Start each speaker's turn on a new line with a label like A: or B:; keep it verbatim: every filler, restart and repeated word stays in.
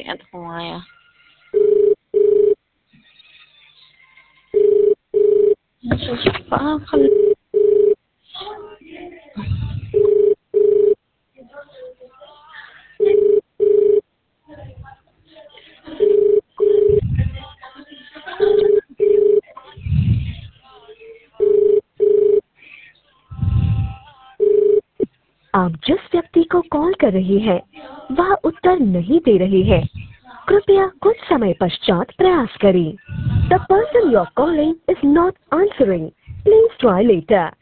A: แอดโทรไงอ่ะป้าคัน
B: आप जिस व्यक्ति को कॉल कर रही हैं, वह उत्तर नहीं दे रही है। कृपया कुछ समय पश्चात प्रयास करें। The person you're calling is not answering. Please try later.